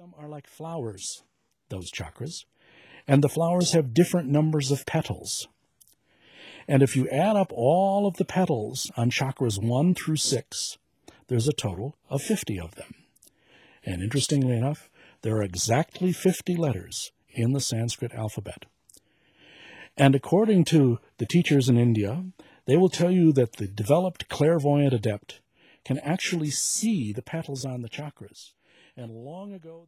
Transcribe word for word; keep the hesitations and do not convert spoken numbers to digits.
them are like flowers, those chakras, and the flowers have different numbers of petals. And if you add up all of the petals on chakras one through six, there's a total of fifty of them. And interestingly enough, there are exactly fifty letters in the Sanskrit alphabet. And according to the teachers in India, they will tell you that the developed clairvoyant adept can actually see the petals on the chakras. And long ago...